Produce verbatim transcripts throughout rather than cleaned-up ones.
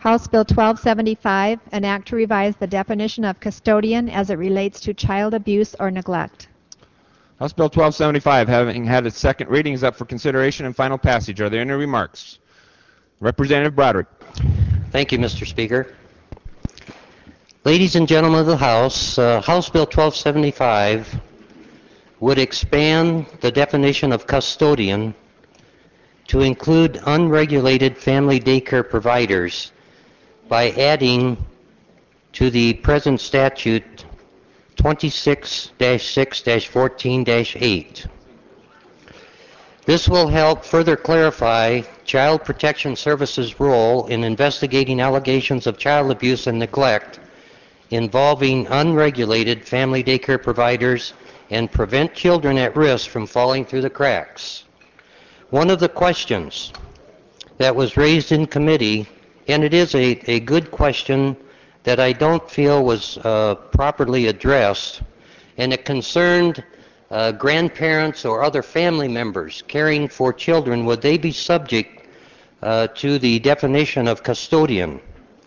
House Bill twelve seventy-five, an act to revise the definition of custodian as it relates to child abuse or neglect. House Bill twelve seventy-five, having had its second reading, is up for consideration and final passage. Are there any remarks? Representative Broderick. Thank you, Mister Speaker. Ladies and gentlemen of the House, uh, House Bill twelve seventy-five would expand the definition of custodian to include unregulated family daycare providers by adding to the present statute twenty-six dash six dash fourteen dash eight. This will help further clarify Child Protection Services' role in investigating allegations of child abuse and neglect involving unregulated family daycare providers and prevent children at risk from falling through the cracks. One of the questions that was raised in committee, and it is a, a good question that I don't feel was uh, properly addressed, and it concerned uh, grandparents or other family members caring for children. Would they be subject uh, to the definition of custodian?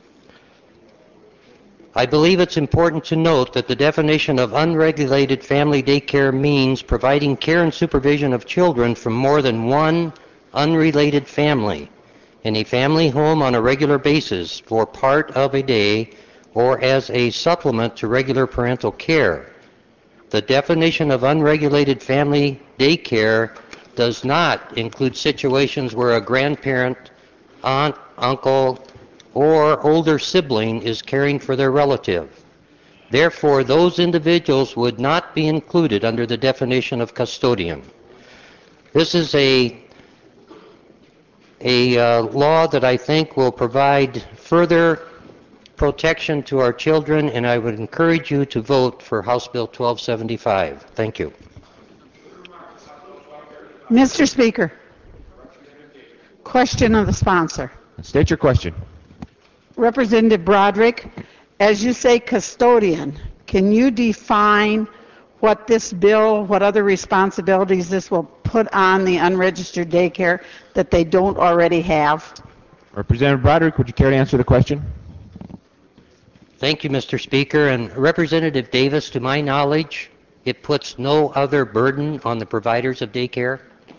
I believe it's important to note that the definition of unregulated family daycare means providing care and supervision of children from more than one unrelated family in a family home on a regular basis for part of a day or as a supplement to regular parental care. The definition of unregulated family daycare does not include situations where a grandparent, aunt, uncle, or older sibling is caring for their relative. Therefore, those individuals would not be included under the definition of custodian. This is a, a uh, law that I think will provide further protection to our children, and I would encourage you to vote for House Bill twelve seventy-five. Thank you. Mister Speaker, question of the sponsor. State your question. Representative Broderick, as you say custodian, can you define what this bill, what other responsibilities this will put on the unregistered daycare that they don't already have? Representative Broderick, would you care to answer the question? Thank you, Mister Speaker. And Representative Davis, to my knowledge, it puts no other burden on the providers of daycare.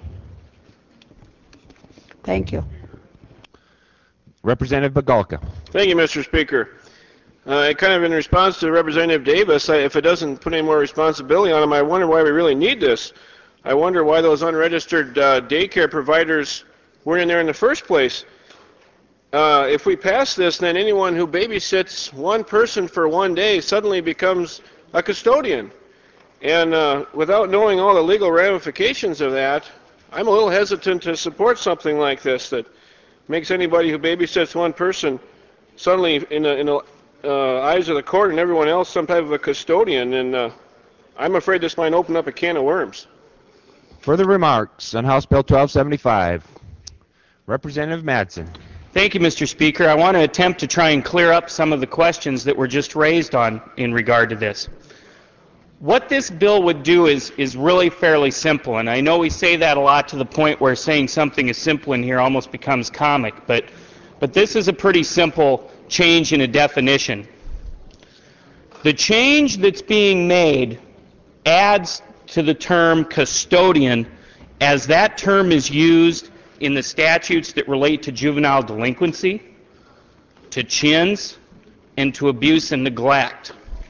Thank you. Representative Bagalka. Thank you, Mister Speaker. Uh, kind of in response to Representative Davis, I, if it doesn't put any more responsibility on them, I wonder why we really need this. I wonder why those unregistered uh, daycare providers weren't in there in the first place. Uh, if we pass this, then anyone who babysits one person for one day suddenly becomes a custodian. And uh, without knowing all the legal ramifications of that, I'm a little hesitant to support something like this that makes anybody who babysits one person suddenly, in the in the uh, eyes of the court and everyone else, some type of a custodian. And uh, I'm afraid this might open up a can of worms. Further remarks on House Bill twelve seventy-five. Representative Madsen. Thank you, Mister Speaker. I want to attempt to try and clear up some of the questions that were just raised on in regard to this. What this bill would do is, is really fairly simple, and I know we say that a lot to the point where saying something is simple in here almost becomes comic, but, but this is a pretty simple change in a definition. The change that's being made adds to the term custodian as that term is used in the statutes that relate to juvenile delinquency, to C H I Ns, and to abuse and neglect.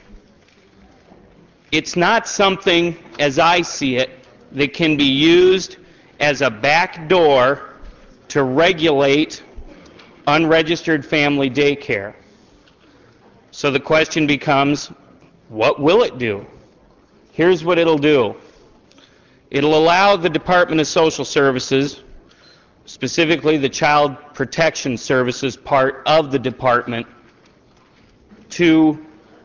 It's not something, as I see it, that can be used as a back door to regulate unregistered family daycare. So the question becomes, what will it do? Here's what it'll do. It'll allow the Department of Social Services, specifically the Child Protection Services part of the department, to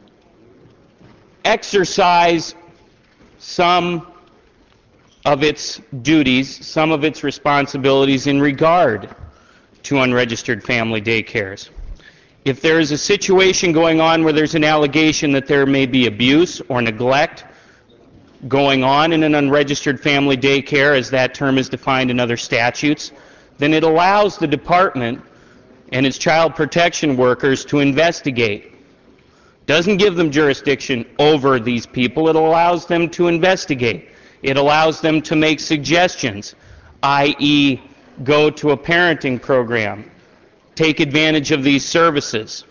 exercise some of its duties, some of its responsibilities in regard to unregistered family daycares. If there is a situation going on where there's an allegation that there may be abuse or neglect going on in an unregistered family daycare, as that term is defined in other statutes, then it allows the department, and its child protection workers to investigate. Doesn't give them jurisdiction over these people. It allows them to investigate. It allows them to make suggestions, that is go to a parenting program, take advantage of these services.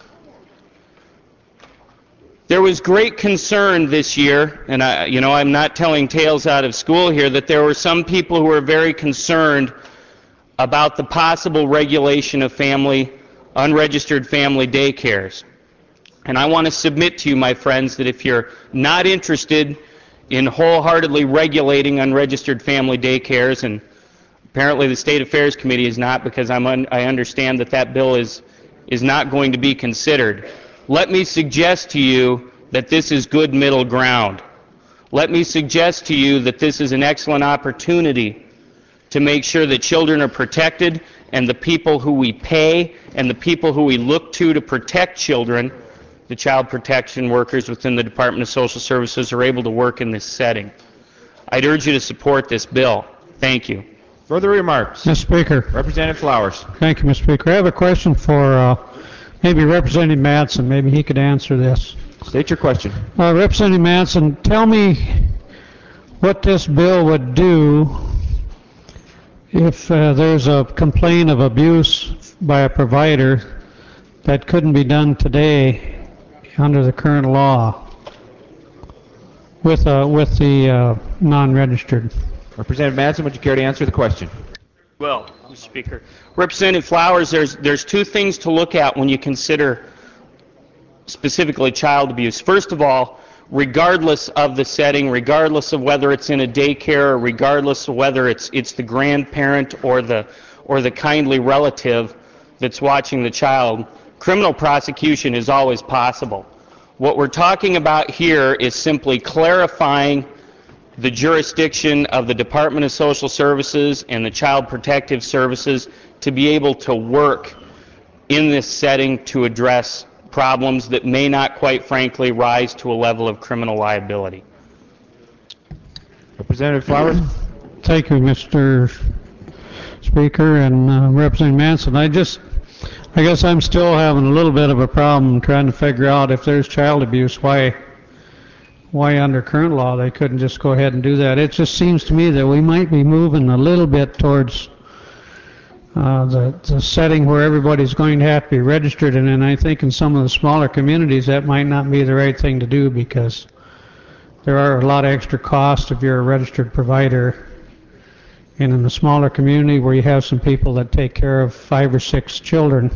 There was great concern this year, and I, you know, I'm not telling tales out of school here, that there were some people who were very concerned about the possible regulation of family, unregistered family daycares. And I want to submit to you, my friends, that if you're not interested in wholeheartedly regulating unregistered family daycares, and apparently the State Affairs Committee is not, because I'm un I understand that that bill is, is not going to be considered, let me suggest to you that this is good middle ground. Let me suggest to you that this is an excellent opportunity to make sure that children are protected, and the people who we pay and the people who we look to to protect children, the child protection workers within the Department of Social Services, are able to work in this setting. I'd urge you to support this bill. Thank you. Further remarks? Mister Speaker. Representative Flowers. Thank you, Mister Speaker. I have a question for uh, maybe Representative Mattson. Maybe he could answer this. State your question. Uh, Representative Mattson, tell me what this bill would do if uh, there's a complaint of abuse by a provider that couldn't be done today under the current law with uh, with the uh, non-registered. Representative Mattson, would you care to answer the question? Well, Mister Speaker. Representative Flowers, there's, there's two things to look at when you consider specifically child abuse. First of all, regardless of the setting, regardless of whether it's in a daycare, or regardless of whether it's, it's the grandparent or the, or the kindly relative that's watching the child, criminal prosecution is always possible. What we're talking about here is simply clarifying the jurisdiction of the Department of Social Services and the Child Protective Services to be able to work in this setting to address problems that may not, quite frankly, rise to a level of criminal liability. Representative Flowers. Thank you, Mister Speaker, and uh, Representative Mattson. I just, I guess I'm still having a little bit of a problem trying to figure out if there's child abuse, why why under current law they couldn't just go ahead and do that. It just seems to me that we might be moving a little bit towards uh, the, the setting where everybody's going to have to be registered, and then I think in some of the smaller communities that might not be the right thing to do, because there are a lot of extra costs if you're a registered provider. And in the smaller community where you have some people that take care of five or six children,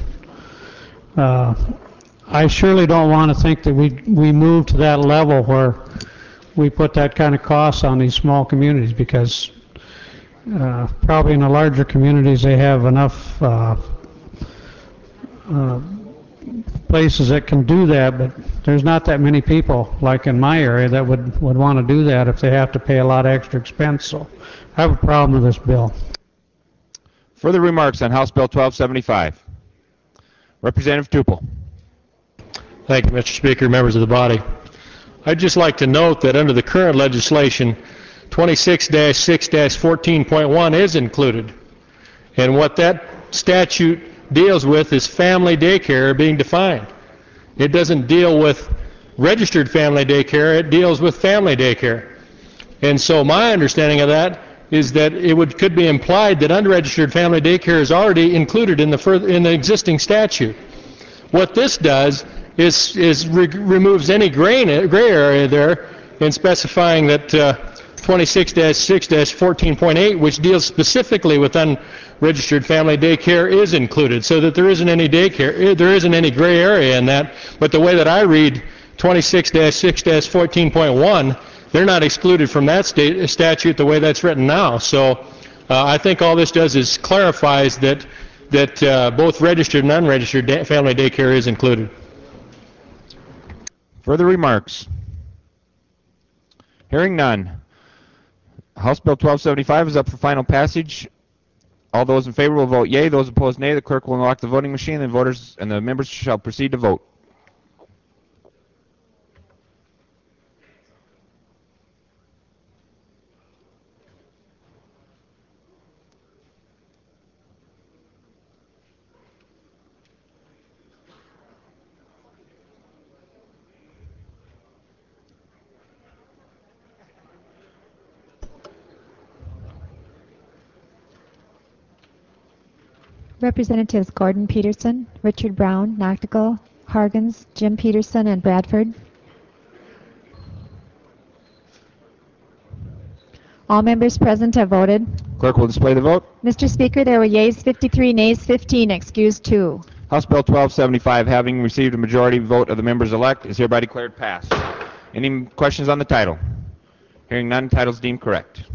uh, I surely don't want to think that we we move to that level where we put that kind of cost on these small communities, because uh, probably in the larger communities they have enough uh, uh, places that can do that, but there's not that many people like in my area that would, would want to do that if they have to pay a lot of extra expense. So I have a problem with this bill. Further remarks on House Bill twelve seventy-five. Representative Tupel. Thank you, Mister Speaker, members of the body. I'd just like to note that under the current legislation, twenty-six dash six dash fourteen point one is included. And what that statute deals with is family daycare being defined. It doesn't deal with registered family daycare, it deals with family daycare. And so my understanding of that is that it would, could be implied that unregistered family daycare is already included in the, further, in the existing statute. What this does is, is re removes any gray, gray area there in specifying that uh, twenty-six dash six dash fourteen point eight, which deals specifically with unregistered family daycare, is included, so that there isn't any daycare, there isn't any gray area in that. But the way that I read twenty-six dash six dash fourteen point one, they're not excluded from that state, statute the way that's written now. So uh, I think all this does is clarifies that that uh, both registered and unregistered da family daycare is included. Further remarks? Hearing none. House Bill twelve seventy-five is up for final passage. All those in favor will vote yea. Those opposed nay. The clerk will unlock the voting machine, and the voters and the members shall proceed to vote. Representatives Gordon Peterson, Richard Brown, Noctigal, Hargens, Jim Peterson, and Bradford. All members present have voted. Clerk will display the vote. Mister Speaker, there were yeas fifty-three, nays fifteen, excused two. House Bill twelve seventy-five, having received a majority vote of the members elect, is hereby declared passed. Any questions on the title? Hearing none, title is deemed correct.